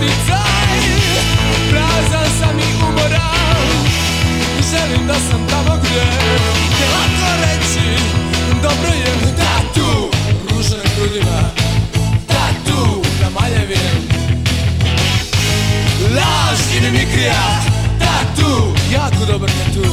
poticaj. Prazan sam i umoran, želim da sam tamo gdje je lako reći dobro je. Tatu, ruže na grudima, tatu na maljevim, laž i mimikrija. Tatu, jako dobar tatu.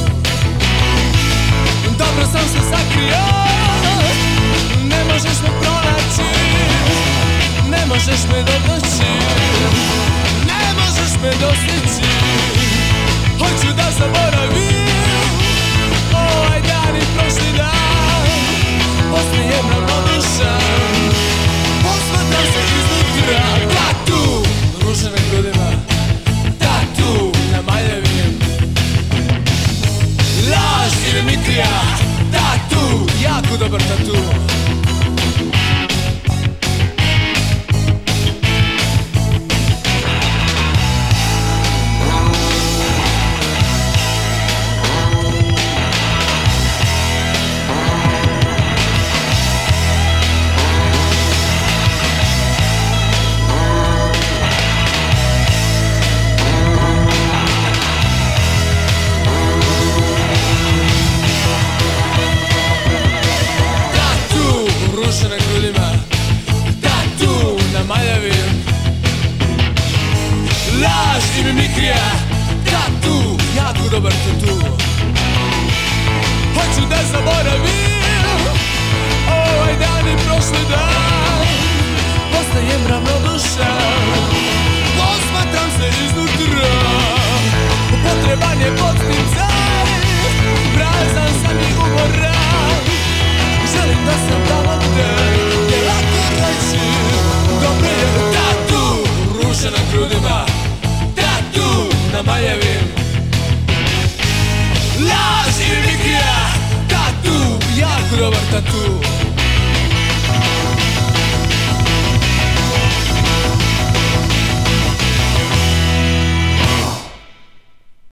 Dobro sam se sakrio, ne možeš me pronaći, ne možeš me dotaći, ne možeš me dostići. Hoću da zaboravim ovaj dan i prošli dan, postajem ravnodušan, posmatram se iznutra. Tatu, ruže na grudima, tatu na maljevim, laž i mimikrija. Tatu, jako dobar tatu. Na grudima, tatu na maljevim, laž i mimikrija. Tatu, jako dobar tatu. Hoću da zaboravim ovaj dan i prošli dan, postajem ravnodušan, posmatram se iznutra. Potreban je podsticaj, prazan sam i umoran, želim da sam tamo gde je lako reći dobro je. Tatu, ruže na grudima, tatu na maljevim, laž i mimikrija. Tatu, jako dobar tatu.